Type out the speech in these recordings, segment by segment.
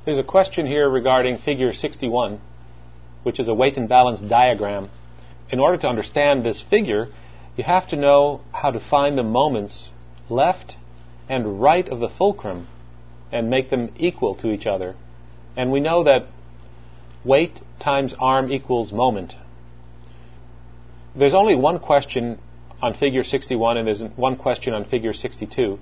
There's a question here regarding figure 61, which is a weight and balance diagram. In order to understand this figure, you have to know how to find the moments left and right of the fulcrum and make them equal to each other. And we know that weight times arm equals moment. There's only one question on figure 61 and there's one question on figure 62.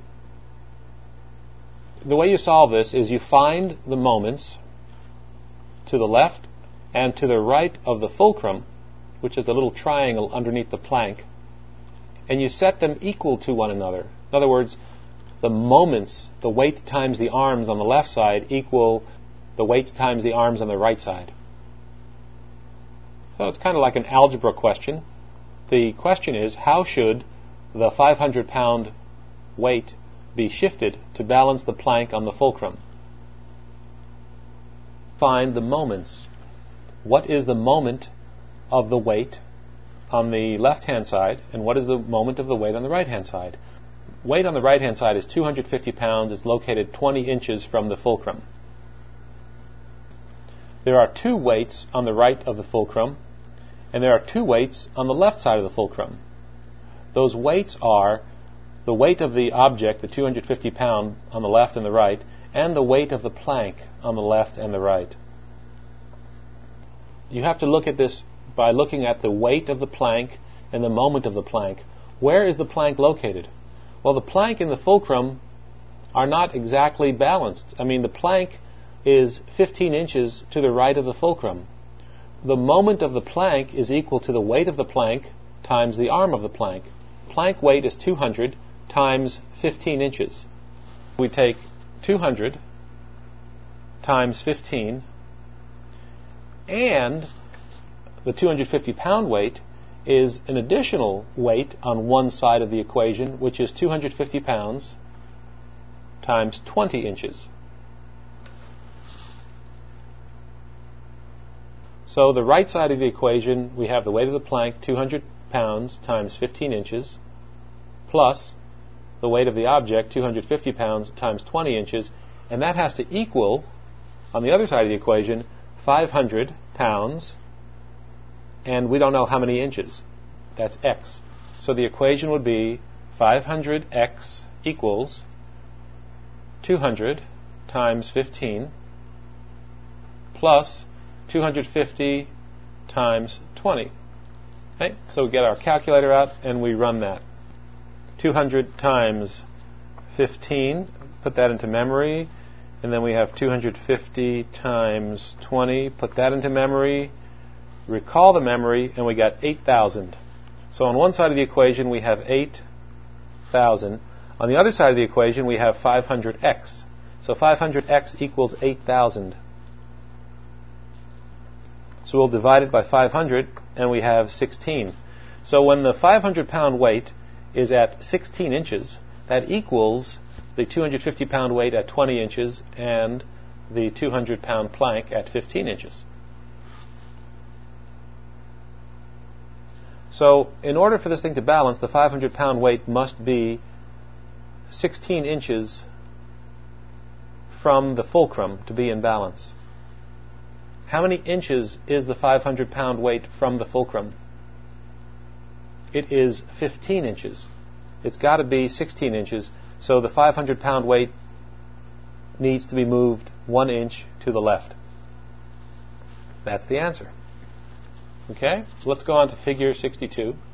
The way you solve this is you find the moments to the left and to the right of the fulcrum, which is the little triangle underneath the plank, and you set them equal to one another. In other words, the moments, the weight times the arms on the left side equal the weights times the arms on the right side. So it's kind of like an algebra question. The question is, how should the 500-pound weight be shifted to balance the plank on the fulcrum? Find the moments. What is the moment of the weight on the left-hand side, and what is the moment of the weight on the right-hand side? Weight on the right-hand side is 250 pounds. It's located 20 inches from the fulcrum. There are two weights on the right of the fulcrum, and there are two weights on the left side of the fulcrum. Those weights are the weight of the object, the 250 pound on the left and the right, and the weight of the plank on the left and the right. You have to look at this by looking at the weight of the plank and the moment of the plank. Where is the plank located? Well, the plank and the fulcrum are not exactly balanced. I mean, the plank is 15 inches to the right of the fulcrum. The moment of the plank is equal to the weight of the plank times the arm of the plank. Plank weight is 200 times 15 inches. We take 200 times 15, and the 250 pound weight is an additional weight on one side of the equation, which is 250 pounds times 20 inches. So the right side of the equation, we have the weight of the plank, 200 pounds times 15 inches, plus the weight of the object, 250 pounds times 20 inches, and that has to equal, on the other side of the equation, 500 pounds, and we don't know how many inches. That's x. So the equation would be 500x equals 200 times 15 plus 250 times 20. Okay, so we get our calculator out and we run that. 200 times 15, put that into memory, and then we have 250 times 20, put that into memory, recall the memory, and we got 8,000. So on one side of the equation we have 8,000. On the other side of the equation we have 500x. So 500x equals 8,000. So we'll divide it by 500 and we have 16. So when the 500-pound weight is at 16 inches, that equals the 250-pound weight at 20 inches and the 200-pound plank at 15 inches. So in order for this thing to balance, the 500-pound weight must be 16 inches from the fulcrum to be in balance. How many inches is the 500-pound weight from the fulcrum? It is 15 inches. It's got to be 16 inches, so the 500-pound weight needs to be moved 1 inch to the left. That's the answer. Okay, let's go on to figure 62.